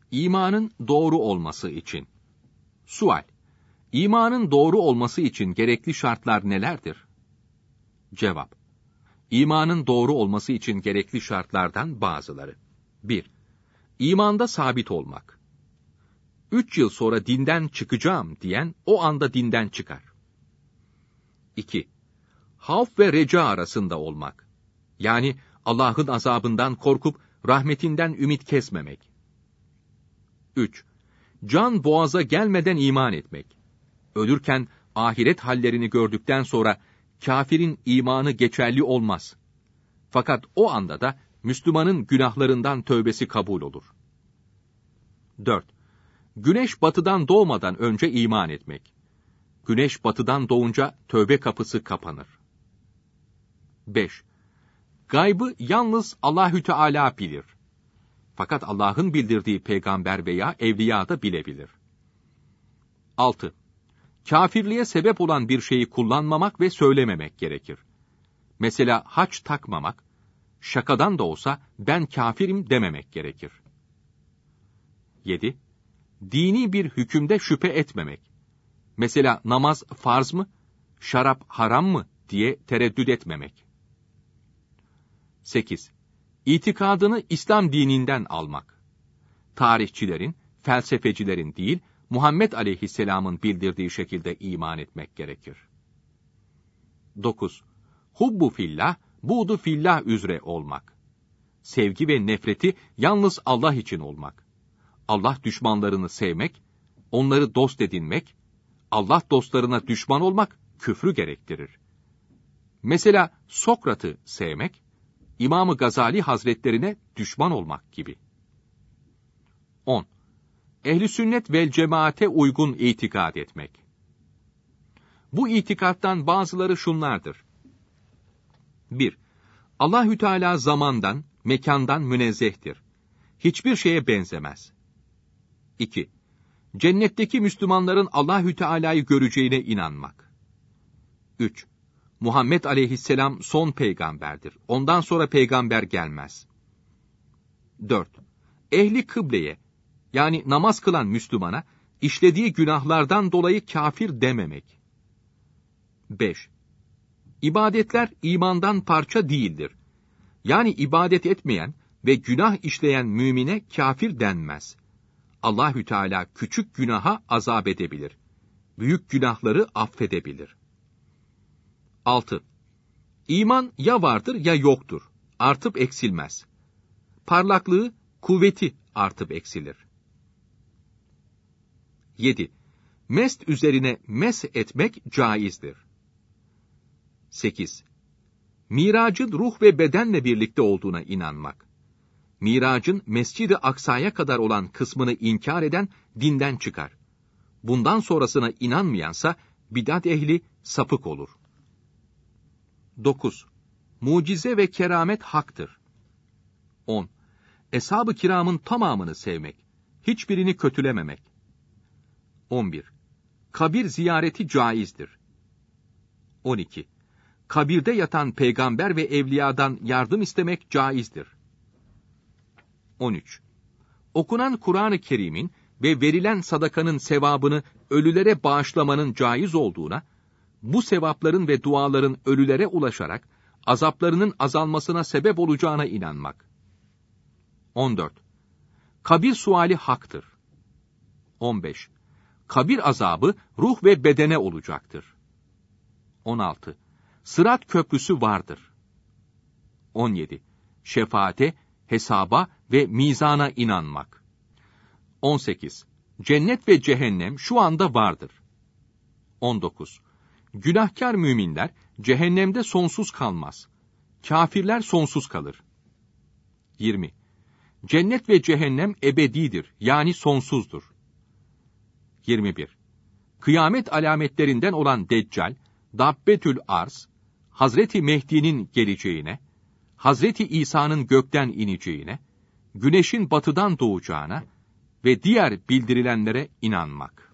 İmanın doğru olması için. Sual: İmanın doğru olması için gerekli şartlar nelerdir? Cevap: İmanın doğru olması için gerekli şartlardan bazıları. 1. İmanda sabit olmak. 3 yıl sonra dinden çıkacağım diyen o anda dinden çıkar. 2. Havf ve reca arasında olmak. Yani Allah'ın azabından korkup rahmetinden ümit kesmemek. 3. Can boğaza gelmeden iman etmek. Ölürken ahiret hallerini gördükten sonra kafirin imanı geçerli olmaz. Fakat o anda da Müslümanın günahlarından tövbesi kabul olur. 4. Güneş batıdan doğmadan önce iman etmek. Güneş batıdan doğunca tövbe kapısı kapanır. 5. Gaybı yalnız Allahü Teala bilir. Fakat Allah'ın bildirdiği peygamber veya evliya da bilebilir. 6. Kâfirliğe sebep olan bir şeyi kullanmamak ve söylememek gerekir. Mesela haç takmamak, şakadan da olsa ben kâfirim dememek gerekir. 7. Dini bir hükümde şüphe etmemek. Mesela namaz farz mı, şarap haram mı diye tereddüt etmemek. 8. İtikadını İslam dininden almak. Tarihçilerin, felsefecilerin değil, Muhammed Aleyhisselam'ın bildirdiği şekilde iman etmek gerekir. 9. Hubbu fillah, buğdu fillah üzere olmak. Sevgi ve nefreti yalnız Allah için olmak. Allah düşmanlarını sevmek, onları dost edinmek, Allah dostlarına düşman olmak küfrü gerektirir. Mesela Sokrat'ı sevmek, İmam-ı Gazali Hazretlerine düşman olmak gibi. 10. Ehl-i sünnet vel cemaate uygun itikad etmek. Bu itikattan bazıları şunlardır. 1. Allahü Teala zamandan, mekandan münezzehtir. Hiçbir şeye benzemez. 2. Cennetteki Müslümanların Allahü Teala'yı göreceğine inanmak. 3. Muhammed Aleyhisselam son peygamberdir. Ondan sonra peygamber gelmez. 4. Ehli kıbleye, yani namaz kılan Müslümana, işlediği günahlardan dolayı kafir dememek. 5. İbadetler imandan parça değildir. Yani ibadet etmeyen ve günah işleyen mümine kafir denmez. Allahü Teala küçük günaha azap edebilir. Büyük günahları affedebilir. 6. İman ya vardır ya yoktur. Artıp eksilmez. Parlaklığı, kuvveti artıp eksilir. 7. Mest üzerine mes etmek caizdir. 8. Miracın ruh ve bedenle birlikte olduğuna inanmak. Miracın Mescid-i Aksa'ya kadar olan kısmını inkar eden dinden çıkar. Bundan sonrasına inanmayansa bidat ehli sapık olur. 9. Mucize ve keramet haktır. 10. Eshab-ı kiramın tamamını sevmek, hiçbirini kötülememek. 11. Kabir ziyareti caizdir. 12. Kabirde yatan peygamber ve evliyadan yardım istemek caizdir. 13. Okunan Kur'an-ı Kerim'in ve verilen sadakanın sevabını ölülere bağışlamanın caiz olduğuna, bu sevapların ve duaların ölülere ulaşarak azaplarının azalmasına sebep olacağına inanmak. 14. Kabir suali haktır. 15. Kabir azabı ruh ve bedene olacaktır. 16. Sırat köprüsü vardır. 17. Şefaate, hesaba ve mizana inanmak. 18. Cennet ve cehennem şu anda vardır. 19. Günahkar müminler cehennemde sonsuz kalmaz. Kafirler sonsuz kalır. 20. Cennet ve cehennem ebedidir, yani sonsuzdur. 21. Kıyamet alametlerinden olan Deccal, Dabbetül Arz, Hazreti Mehdi'nin geleceğine, Hazreti İsa'nın gökten ineceğine, güneşin batıdan doğacağına ve diğer bildirilenlere inanmak.